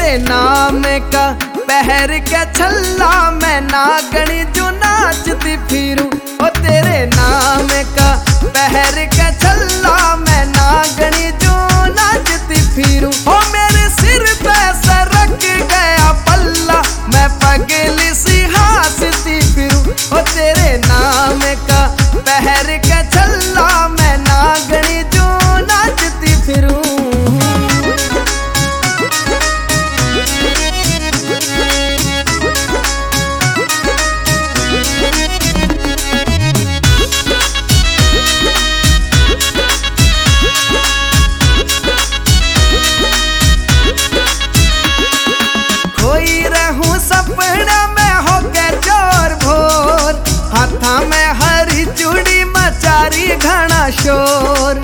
तेरे नाम का पहर के छल्ला मैं नागणी जो नाचती फिरूं। ओ तेरे नाम का पहर के छल्ला मैं नागणी जो नाचती फिरूं। ओ मेरे सिर पे सरक गया पल्ला मैं पगली सी हंसती फिरूं। ओ तेरे नाम का पहर के छल्ला मैं नागणी जो नाचती फिरूं। सपना में होके चोर भोर हाथा में हरी चूड़ी मचारी घना शोर।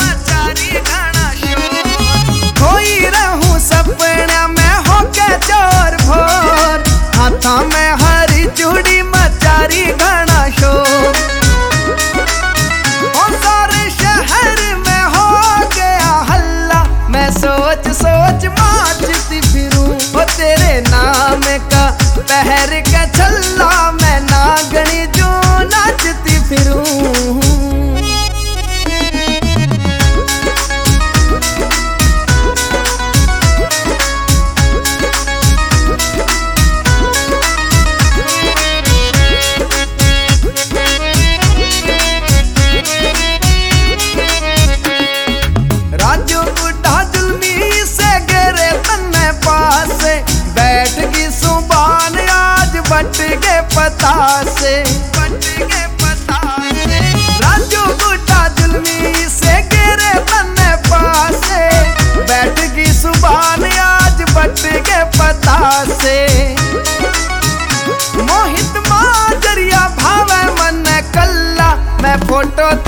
खोई रहूं सपना में होके चोर भोर हाथा में हरी चूड़ी मचारी घना शोर। और सारे शहर में हो गया हल्ला मैं सोच सोच नाचती फिरूं। ओ तेरे नाम का पहर का छल्ला मैं नागणी जो नाचती फिरूं। राजू बुढ़ा जुल्मी से गिरे तन्ने पास बैठ गई सुबान आज बट के पता से। राजू बुढ़ा जुल्मी से गिरे तन्ने पास बैठ गई सुबान आज बट के पता से। मोहित माजरिया भावे मन कल्ला मैं फोटो